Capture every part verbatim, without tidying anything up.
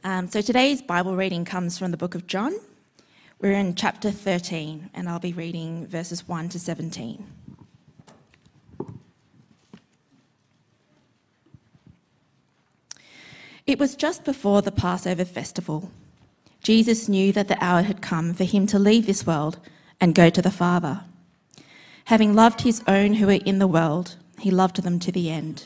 Um, so today's Bible reading comes from the book of John. We're in chapter thirteen, and I'll be reading verses one to seventeen. It was just before the Passover festival. Jesus knew that the hour had come for him to leave this world and go to the Father. Having loved his own who were in the world, he loved them to the end.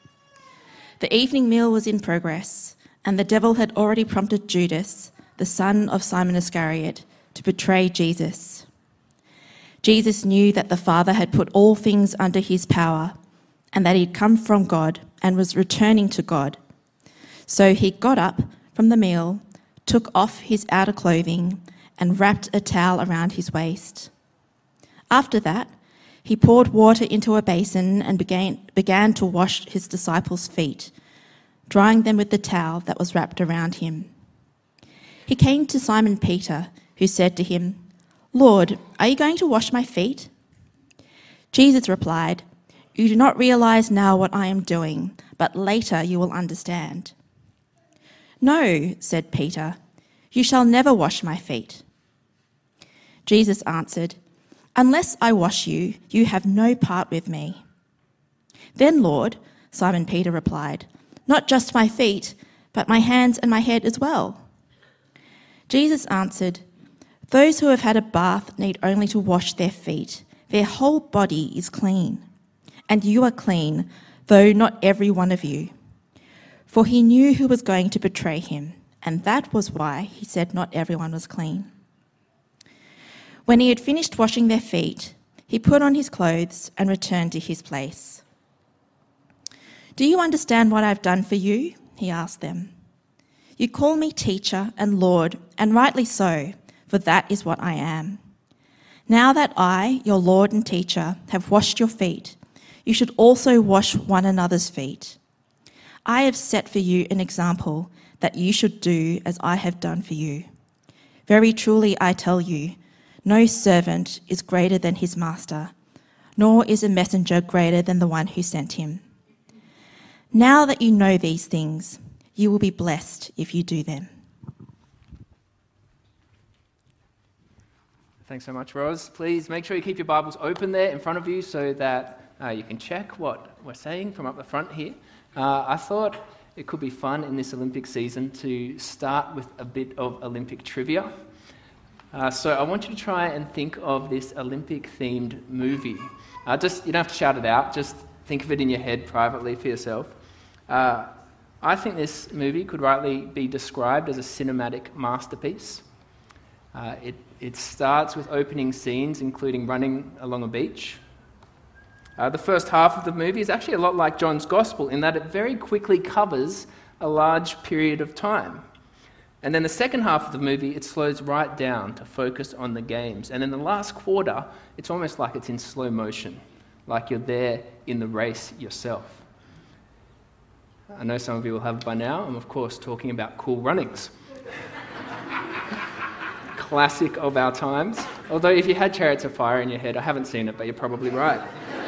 The evening meal was in progress, and the devil had already prompted Judas, the son of Simon Iscariot, to betray Jesus. Jesus knew that the Father had put all things under his power, and that he'd come from God and was returning to God. So he got up from the meal, took off his outer clothing, and wrapped a towel around his waist. After that, he poured water into a basin and began, began to wash his disciples' feet, drying them with the towel that was wrapped around him. He came to Simon Peter, who said to him, "Lord, are you going to wash my feet?" Jesus replied, "You do not realize now what I am doing, but later you will understand." "No," said Peter, "you shall never wash my feet." Jesus answered, "Unless I wash you, you have no part with me." "Then, Lord," Simon Peter replied, "not just my feet, but my hands and my head as well." Jesus answered, "Those who have had a bath need only to wash their feet. Their whole body is clean. And you are clean, though not every one of you." For he knew who was going to betray him, and that was why he said not everyone was clean. When he had finished washing their feet, he put on his clothes and returned to his place. "Do you understand what I've done for you?" he asked them. "You call me teacher and Lord, and rightly so, for that is what I am. Now that I, your Lord and teacher, have washed your feet, you should also wash one another's feet. I have set for you an example that you should do as I have done for you. Very truly I tell you, no servant is greater than his master, nor is a messenger greater than the one who sent him. Now that you know these things, you will be blessed if you do them." Thanks so much, Roz. Please make sure you keep your Bibles open there in front of you so that uh, you can check what we're saying from up the front here. Uh, I thought it could be fun in this Olympic season to start with a bit of Olympic trivia. Uh, so I want you to try and think of this Olympic-themed movie. Uh, just you don't have to shout it out, just think of it in your head privately for yourself. Uh, I think this movie could rightly be described as a cinematic masterpiece. Uh, it, it starts with opening scenes, including running along a beach. Uh, the first half of the movie is actually a lot like John's Gospel in that it very quickly covers a large period of time. And then the second half of the movie, it slows right down to focus on the games. And in the last quarter, it's almost like it's in slow motion, like you're there in the race yourself. I know some of you will have by now. I'm, of course, talking about Cool Runnings. Classic of our times. Although if you had Chariots of Fire in your head, I haven't seen it, but you're probably right.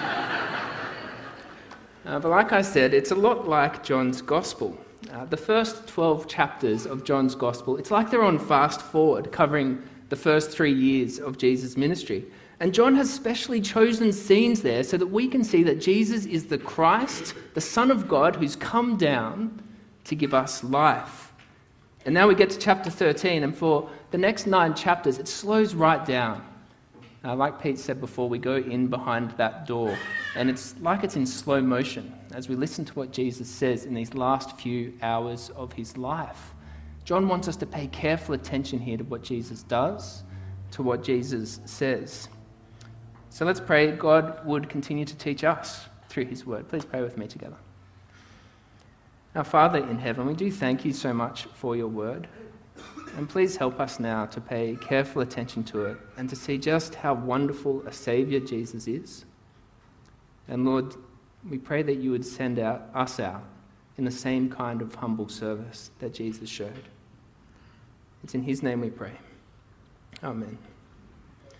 uh, but like I said, it's a lot like John's Gospel. Uh, the first twelve chapters of John's Gospel, it's like they're on fast forward, covering the first three years of Jesus' ministry. And John has specially chosen scenes there so that we can see that Jesus is the Christ, the Son of God, who's come down to give us life. And now we get to chapter thirteen, and for the next nine chapters, it slows right down. Uh, like Pete said before, we go in behind that door, and it's like it's in slow motion as we listen to what Jesus says in these last few hours of his life. John wants us to pay careful attention here to what Jesus does, to what Jesus says. So let's pray God would continue to teach us through his word. Please pray with me together. Our Father in heaven, we do thank you so much for your word. And please help us now to pay careful attention to it and to see just how wonderful a Saviour Jesus is. And Lord, we pray that you would send out us out in the same kind of humble service that Jesus showed. It's in his name we pray. Amen.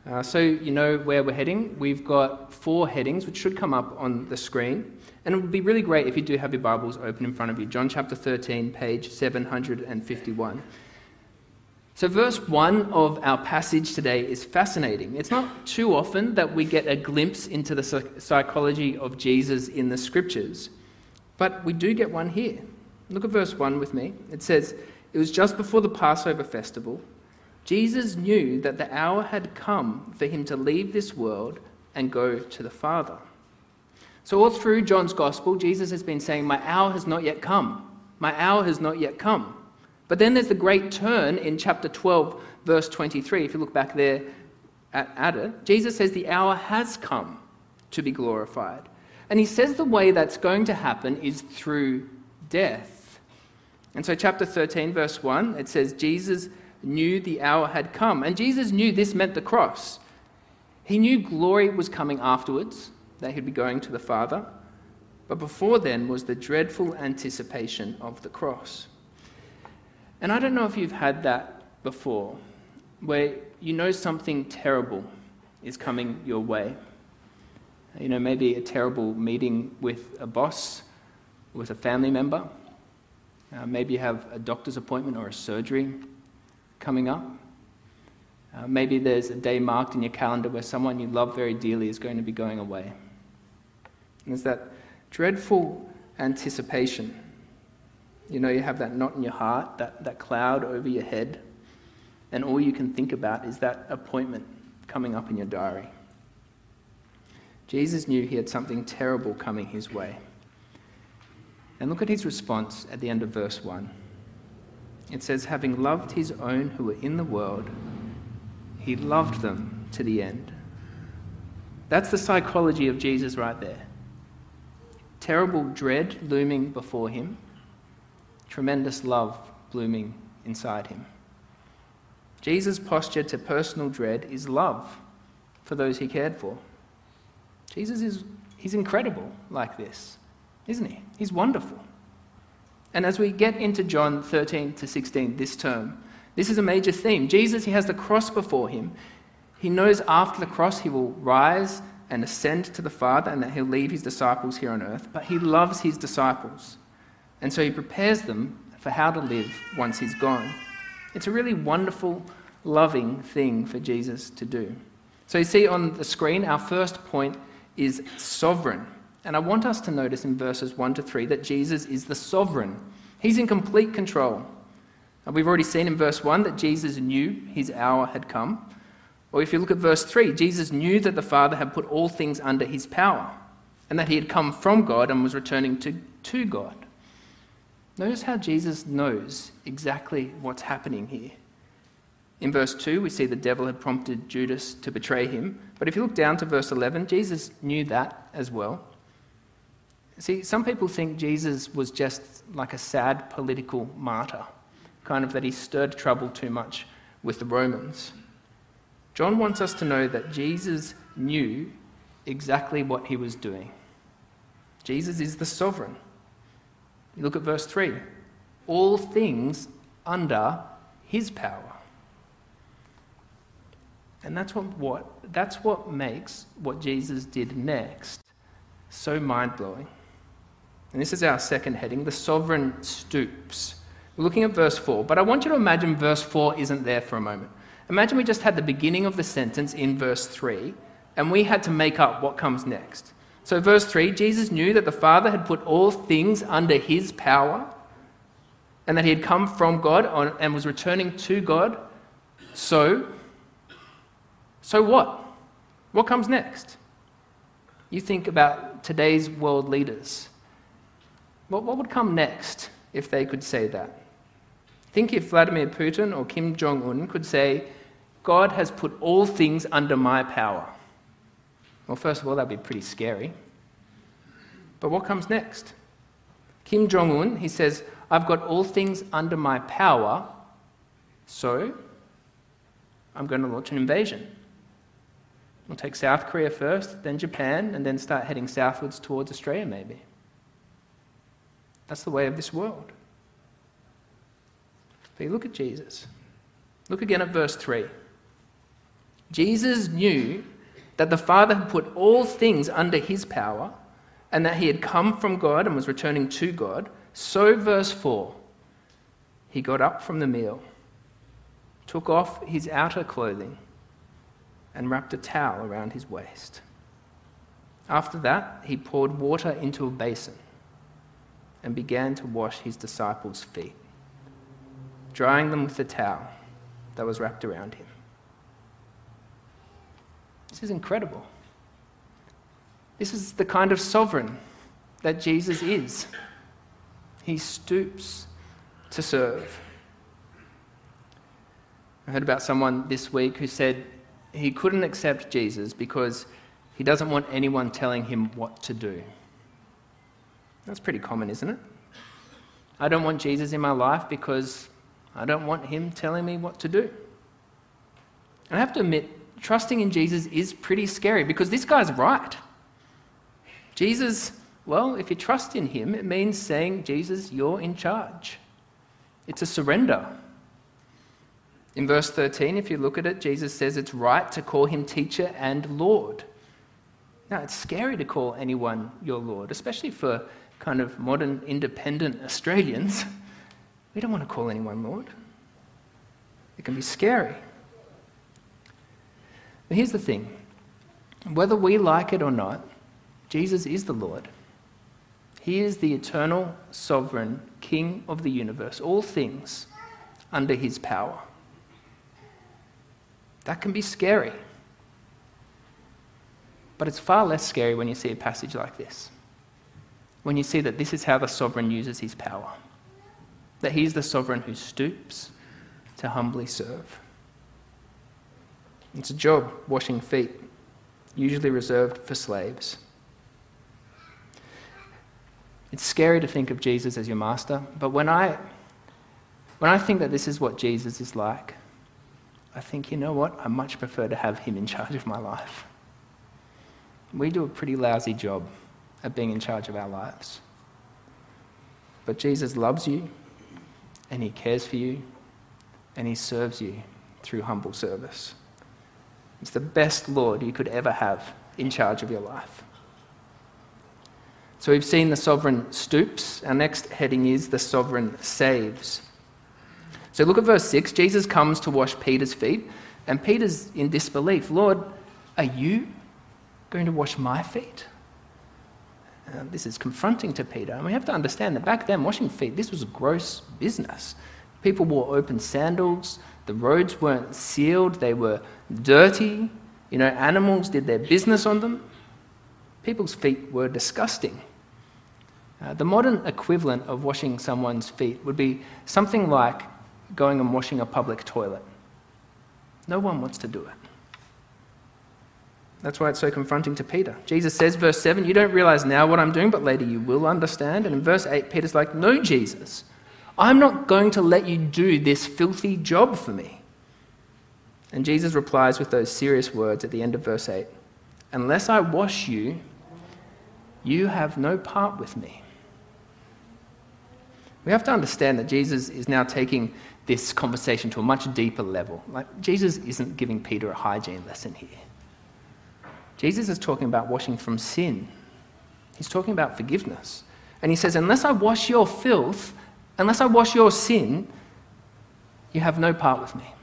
Uh, so you know where we're heading. We've got four headings, which should come up on the screen. And it would be really great if you do have your Bibles open in front of you. John chapter thirteen, page seven hundred fifty-one. So verse one of our passage today is fascinating. It's not too often that we get a glimpse into the psychology of Jesus in the Scriptures, but we do get one here. Look at verse one with me. It says, "It was just before the Passover festival. Jesus knew that the hour had come for him to leave this world and go to the Father." So all through John's Gospel, Jesus has been saying, my hour has not yet come. My hour has not yet come. But then there's the great turn in chapter twelve, verse twenty-three. If you look back there at, at it, Jesus says the hour has come to be glorified. And he says the way that's going to happen is through death. And so chapter thirteen, verse one, it says, Jesus knew the hour had come. And Jesus knew this meant the cross. He knew glory was coming afterwards, that he'd be going to the Father. But before then was the dreadful anticipation of the cross. And I don't know if you've had that before, where you know something terrible is coming your way. You know, maybe a terrible meeting with a boss, with a family member. Uh, maybe you have a doctor's appointment or a surgery coming up. Uh, maybe there's a day marked in your calendar where someone you love very dearly is going to be going away. And there's that dreadful anticipation. You know, you have that knot in your heart, that, that cloud over your head, and all you can think about is that appointment coming up in your diary. Jesus knew he had something terrible coming his way. And look at his response at the end of verse one. It says, having loved his own who were in the world, he loved them to the end. That's the psychology of Jesus right there. Terrible dread looming before him, tremendous love blooming inside him. Jesus' posture to personal dread is love for those he cared for. Jesus is he's incredible like this, isn't he? He's wonderful. And as we get into John thirteen to sixteen this term, this is a major theme. Jesus, he has the cross before him. He knows after the cross he will rise and ascend to the Father and that he'll leave his disciples here on earth, but he loves his disciples. And so he prepares them for how to live once he's gone. It's a really wonderful, loving thing for Jesus to do. So you see on the screen, our first point is sovereign. And I want us to notice in verses one to three that Jesus is the sovereign. He's in complete control. And we've already seen in verse one that Jesus knew his hour had come. Or if you look at verse three, Jesus knew that the Father had put all things under his power and that he had come from God and was returning to, to God. Notice how Jesus knows exactly what's happening here. In verse two, we see the devil had prompted Judas to betray him. But if you look down to verse eleven, Jesus knew that as well. See, some people think Jesus was just like a sad political martyr, kind of that he stirred trouble too much with the Romans. John wants us to know that Jesus knew exactly what he was doing. Jesus is the sovereign. You look at verse three. All things under his power. And that's what, what, that's what makes what Jesus did next so mind-blowing. And this is our second heading, the sovereign stoops. We're looking at verse four, but I want you to imagine verse four isn't there for a moment. Imagine we just had the beginning of the sentence in verse three, and we had to make up what comes next. So verse three, Jesus knew that the Father had put all things under his power, and that he had come from God on, and was returning to God. So, so what? What comes next? You think about today's world leaders. What, what would come next if they could say that? Think if Vladimir Putin or Kim Jong-un could say, God has put all things under my power. Well, first of all, that'd be pretty scary. But what comes next? Kim Jong-un, he says, I've got all things under my power, so I'm going to launch an invasion. We'll take South Korea first, then Japan, and then start heading southwards towards Australia, maybe. That's the way of this world. But you look at Jesus. Look again at verse three. Jesus knew that the Father had put all things under his power and that he had come from God and was returning to God. So, verse four, he got up from the meal, took off his outer clothing, and wrapped a towel around his waist. After that, he poured water into a basin and began to wash his disciples' feet, drying them with the towel that was wrapped around him. This is incredible. This is the kind of sovereign that Jesus is. He stoops to serve. I heard about someone this week who said he couldn't accept Jesus because he doesn't want anyone telling him what to do. That's pretty common, isn't it? I don't want Jesus in my life because I don't want him telling me what to do. And I have to admit, trusting in Jesus is pretty scary because this guy's right. Jesus, well, if you trust in him, it means saying, Jesus, you're in charge. It's a surrender. In verse thirteen, if you look at it, Jesus says it's right to call him teacher and Lord. Now, it's scary to call anyone your Lord, especially for kind of modern independent Australians. We don't want to call anyone Lord. It can be scary. But here's the thing. Whether we like it or not, Jesus is the Lord. He is the eternal, sovereign King of the universe, all things under his power. That can be scary. But it's far less scary when you see a passage like this. When you see that this is how the sovereign uses his power. That he's the sovereign who stoops to humbly serve. It's a job, washing feet, usually reserved for slaves. It's scary to think of Jesus as your master, but when I, when I think that this is what Jesus is like, I think, you know what? I much prefer to have him in charge of my life. We do a pretty lousy job at being in charge of our lives. But Jesus loves you, and he cares for you, and he serves you through humble service. It's the best Lord you could ever have in charge of your life. So we've seen the sovereign stoops. Our next heading is the sovereign saves. So look at verse six. Jesus comes to wash Peter's feet, and Peter's in disbelief. Lord, are you going to wash my feet? Uh, this is confronting to Peter. And we have to understand that back then, washing feet, this was a gross business. People wore open sandals. The roads weren't sealed. They were dirty. You know, animals did their business on them. People's feet were disgusting. Uh, the modern equivalent of washing someone's feet would be something like going and washing a public toilet. No one wants to do it. That's why it's so confronting to Peter. Jesus says, verse seven, you don't realize now what I'm doing, but later you will understand. And in verse eight, Peter's like, no, Jesus, I'm not going to let you do this filthy job for me. And Jesus replies with those serious words at the end of verse eight, unless I wash you, you have no part with me. We have to understand that Jesus is now taking this conversation to a much deeper level. Like, Jesus isn't giving Peter a hygiene lesson here. Jesus is talking about washing from sin. He's talking about forgiveness. And he says, unless I wash your filth, unless I wash your sin, you have no part with me.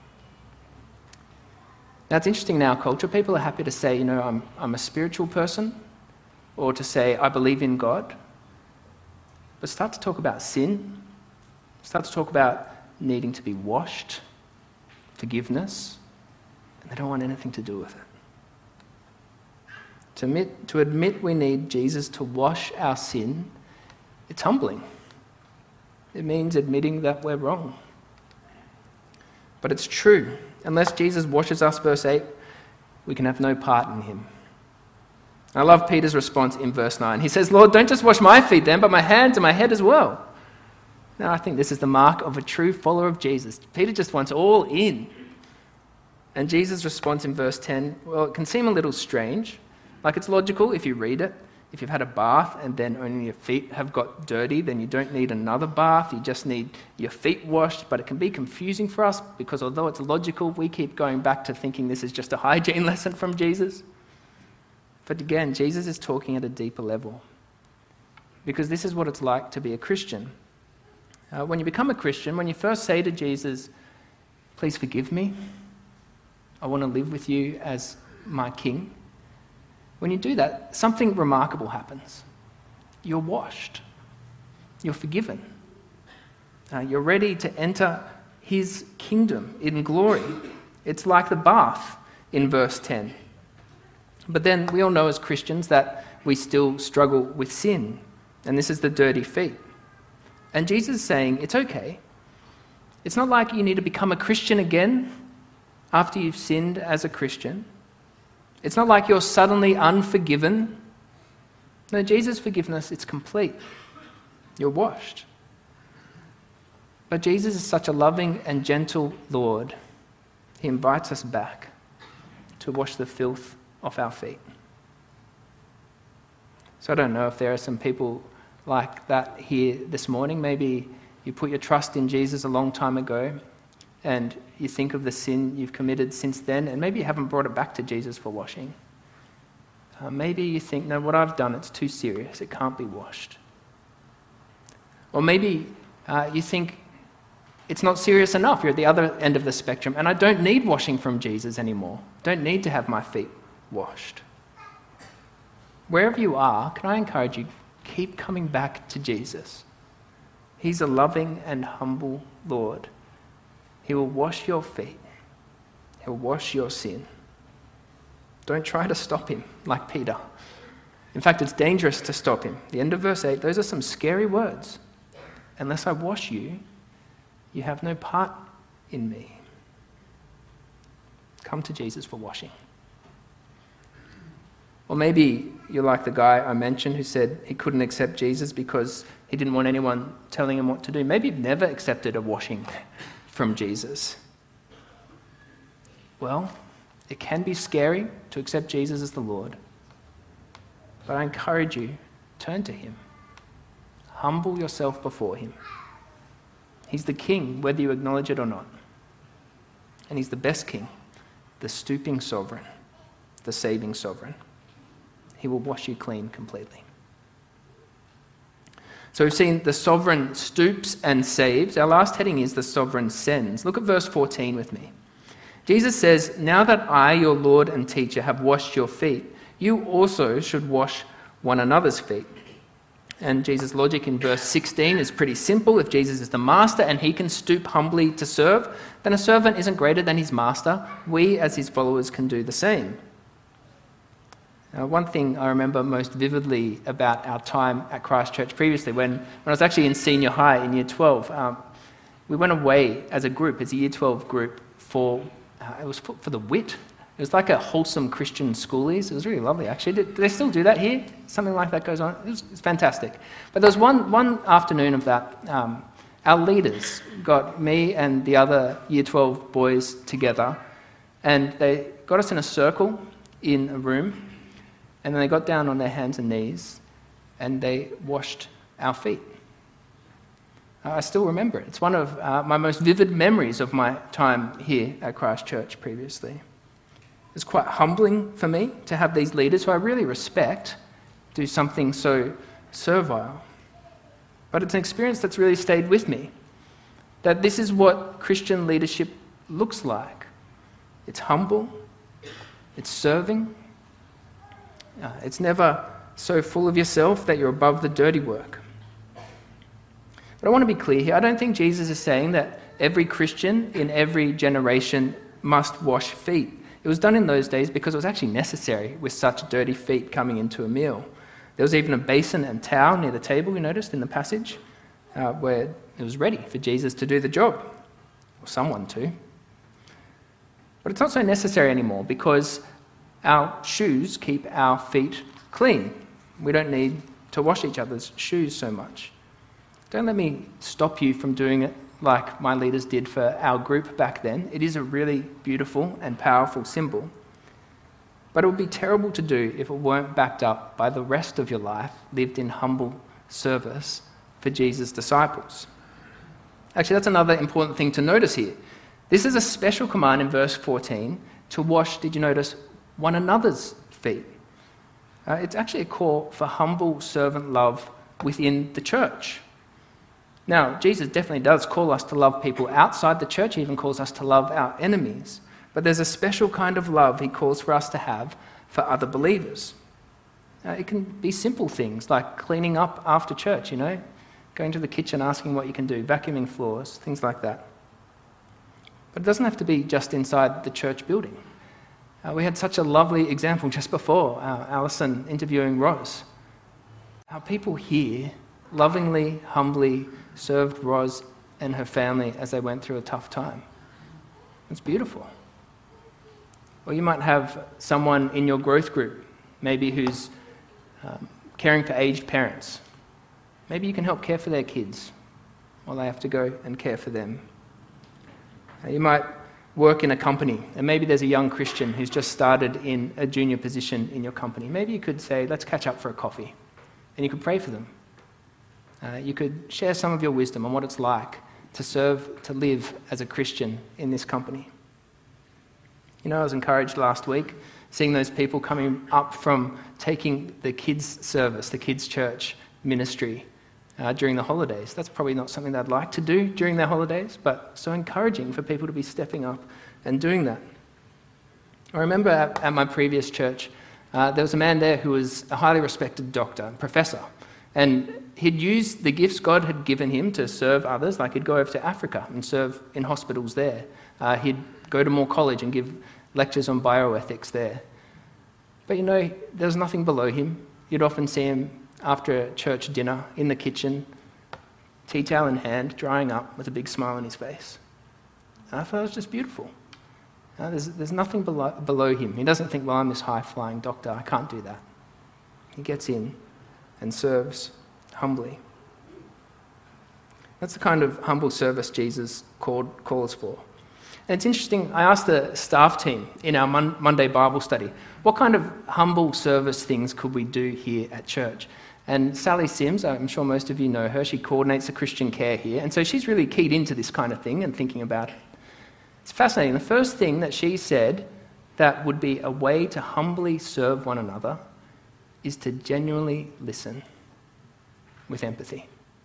Now, it's interesting in our culture. People are happy to say, you know, I'm, I'm a spiritual person, or to say, I believe in God. But start to talk about sin, start to talk about needing to be washed, forgiveness, and they don't want anything to do with it. To admit, to admit we need Jesus to wash our sin, it's humbling. It means admitting that we're wrong. But it's true. Unless Jesus washes us, verse eight, we can have no part in him. I love Peter's response in verse nine. He says, Lord, don't just wash my feet then, but my hands and my head as well. Now, I think this is the mark of a true follower of Jesus. Peter just wants all in. And Jesus' response in verse ten, well, it can seem a little strange. Like, it's logical if you read it. If you've had a bath and then only your feet have got dirty, then you don't need another bath. You just need your feet washed. But it can be confusing for us because although it's logical, we keep going back to thinking this is just a hygiene lesson from Jesus. But again, Jesus is talking at a deeper level because this is what it's like to be a Christian. Uh, when you become a Christian, when you first say to Jesus, please forgive me, I want to live with you as my king. When you do that, something remarkable happens. You're washed. You're forgiven. Uh, you're ready to enter his kingdom in glory. It's like the bath in verse ten. But then we all know as Christians that we still struggle with sin. And this is the dirty feet. And Jesus is saying, it's okay. It's not like you need to become a Christian again after you've sinned as a Christian. It's not like you're suddenly unforgiven. No, Jesus' forgiveness, it's complete. You're washed. But Jesus is such a loving and gentle Lord. He invites us back to wash the filth off our feet. So I don't know if there are some people like that here this morning. Maybe you put your trust in Jesus a long time ago and you think of the sin you've committed since then, and maybe you haven't brought it back to Jesus for washing. Uh, maybe you think, no, what I've done, it's too serious. It can't be washed. Or maybe uh, you think it's not serious enough. You're at the other end of the spectrum, and I don't need washing from Jesus anymore. Don't need to have my feet washed. Wherever you are, can I encourage you, keep coming back to Jesus. He's a loving and humble Lord. He will wash your feet. He'll wash your sin. Don't try to stop him like Peter. In fact, it's dangerous to stop him. The end of verse eight, those are some scary words. Unless I wash you, you have no part in me. Come to Jesus for washing. Or maybe you're like the guy I mentioned who said he couldn't accept Jesus because he didn't want anyone telling him what to do. Maybe you've never accepted a washing from Jesus. Well, it can be scary to accept Jesus as the Lord. But I encourage you, turn to him. Humble yourself before him. He's the king, whether you acknowledge it or not. And he's the best king, the stooping sovereign, the saving sovereign. He will wash you clean completely. So we've seen the sovereign stoops and saves. Our last heading is the sovereign sends. Look at verse fourteen with me. Jesus says, now that I, your Lord and teacher, have washed your feet, you also should wash one another's feet. And Jesus' logic in verse sixteen is pretty simple. If Jesus is the master and he can stoop humbly to serve, then a servant isn't greater than his master. We, as his followers, can do the same. Now, one thing I remember most vividly about our time at Christ Church previously, when, when I was actually in senior high in year twelve, um, we went away as a group, as a year twelve group, for, uh, it was for, for the W I T. It was like a wholesome Christian schoolies. It was really lovely, actually. Do, do they still do that here? Something like that goes on? It was, it was fantastic. But there was one, one afternoon of that, um, our leaders got me and the other year twelve boys together, and they got us in a circle in a room, and then they got down on their hands and knees and they washed our feet. Uh, I still remember it. It's one of uh, my most vivid memories of my time here at Christ Church previously. It's quite humbling for me to have these leaders who I really respect do something so servile. But it's an experience that's really stayed with me. That this is what Christian leadership looks like. It's humble. It's serving. Uh, it's never so full of yourself that you're above the dirty work. But I want to be clear here. I don't think Jesus is saying that every Christian in every generation must wash feet. It was done in those days because it was actually necessary with such dirty feet coming into a meal. There was even a basin and towel near the table, we noticed in the passage, uh, where it was ready for Jesus to do the job, or someone to. But it's not so necessary anymore because our shoes keep our feet clean. We don't need to wash each other's shoes so much. Don't let me stop you from doing it like my leaders did for our group back then. It is a really beautiful and powerful symbol. But it would be terrible to do if it weren't backed up by the rest of your life lived in humble service for Jesus' disciples. Actually, that's another important thing to notice here. This is a special command in verse fourteen to wash, did you notice, one another's feet. Uh, it's actually a call for humble servant love within the church. Now, Jesus definitely does call us to love people outside the church. He even calls us to love our enemies. But there's a special kind of love he calls for us to have for other believers. Uh, it can be simple things like cleaning up after church, you know, going to the kitchen, asking what you can do, vacuuming floors, things like that. But it doesn't have to be just inside the church building. Uh, we had such a lovely example just before, uh, Alison interviewing Ros. How people here lovingly, humbly served Ros and her family as they went through a tough time. It's beautiful. Or you might have someone in your growth group, maybe who's um, caring for aged parents. Maybe you can help care for their kids while they have to go and care for them. Uh, you might work in a company, and maybe there's a young Christian who's just started in a junior position in your company. Maybe you could say, let's catch up for a coffee, and you could pray for them. Uh, you could share some of your wisdom on what it's like to serve, to live as a Christian in this company. You know, I was encouraged last week seeing those people coming up from taking the kids' service, the kids' church ministry uh, during the holidays. That's probably not something they'd like to do during their holidays, but so encouraging for people to be stepping up and doing that. I remember at, at my previous church, uh, there was a man there who was a highly respected doctor, professor, and he'd used the gifts God had given him to serve others, like he'd go over to Africa and serve in hospitals there. Uh, he'd go to Moore College and give lectures on bioethics there. But you know, there was nothing below him. You'd often see him after a church dinner in the kitchen, tea towel in hand, drying up with a big smile on his face. And I thought it was just beautiful. Uh, there's, there's nothing below, below him. He doesn't think, well, I'm this high-flying doctor, I can't do that. He gets in and serves humbly. That's the kind of humble service Jesus called, calls for. And it's interesting, I asked the staff team in our Mon- Monday Bible study, what kind of humble service things could we do here at church? And Sally Sims, I'm sure most of you know her, she coordinates the Christian care here, and so she's really keyed into this kind of thing and thinking about it. It's fascinating. The first thing that she said that would be a way to humbly serve one another is to genuinely listen with empathy.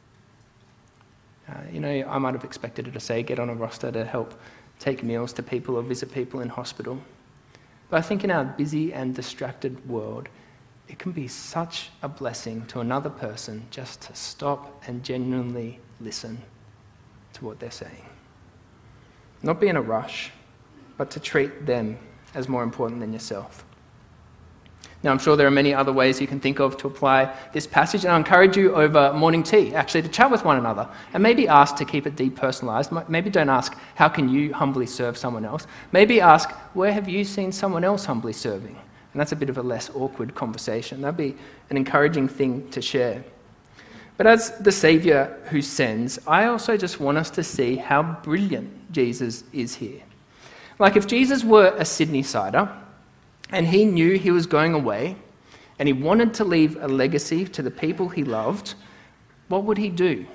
Uh, you know, I might have expected her to say, get on a roster to help take meals to people or visit people in hospital. But I think in our busy and distracted world, it can be such a blessing to another person just to stop and genuinely listen to what they're saying. Not be in a rush, but to treat them as more important than yourself. Now, I'm sure there are many other ways you can think of to apply this passage, and I encourage you over morning tea, actually, to chat with one another, and maybe ask to keep it depersonalised. Maybe don't ask, how can you humbly serve someone else? Maybe ask, where have you seen someone else humbly serving? And that's a bit of a less awkward conversation. That'd be an encouraging thing to share. But as the Saviour who sends, I also just want us to see how brilliant Jesus is here. Like if Jesus were a Sydney-sider, and he knew he was going away, and he wanted to leave a legacy to the people he loved, what would he do?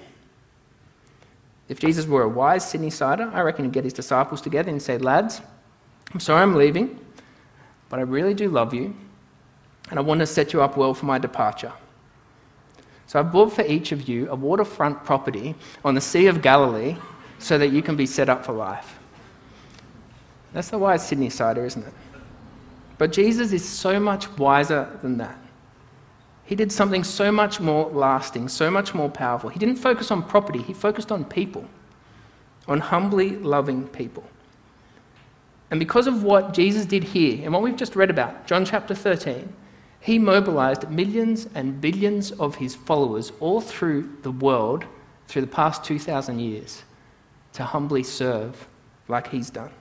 If Jesus were a wise Sydney-sider, I reckon he'd get his disciples together and say, lads, I'm sorry I'm leaving, but I really do love you, and I want to set you up well for my departure. So I bought for each of you a waterfront property on the Sea of Galilee so that you can be set up for life. That's the wise Sydney-sider, isn't it? But Jesus is so much wiser than that. He did something so much more lasting, so much more powerful. He didn't focus on property, he focused on people, on humbly loving people. And because of what Jesus did here, and what we've just read about, John chapter thirteen, he mobilized millions and billions of his followers all through the world, through the past two thousand years, to humbly serve like he's done.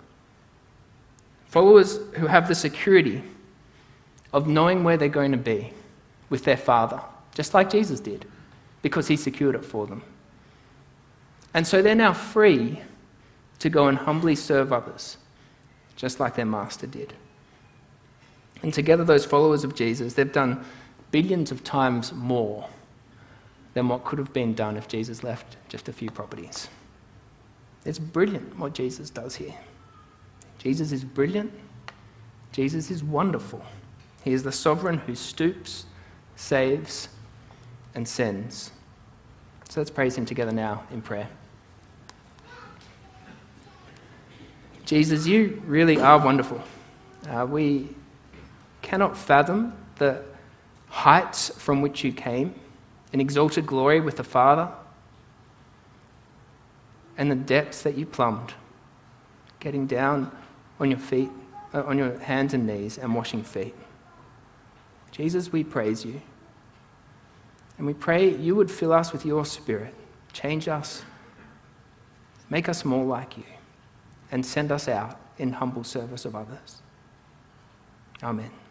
Followers who have the security of knowing where they're going to be with their Father, just like Jesus did, because he secured it for them. And so they're now free to go and humbly serve others, just like their Master did. And together, those followers of Jesus, they've done billions of times more than what could have been done if Jesus left just a few properties. It's brilliant what Jesus does here. Jesus is brilliant. Jesus is wonderful. He is the sovereign who stoops, saves, and sends. So let's praise him together now in prayer. Jesus, you really are wonderful. Uh, we cannot fathom the heights from which you came in exalted glory with the Father, and the depths that you plumbed, getting down on your feet, uh, on your hands and knees and washing feet. Jesus, we praise you. And we pray you would fill us with your Spirit, change us, make us more like you, and send us out in humble service of others. Amen.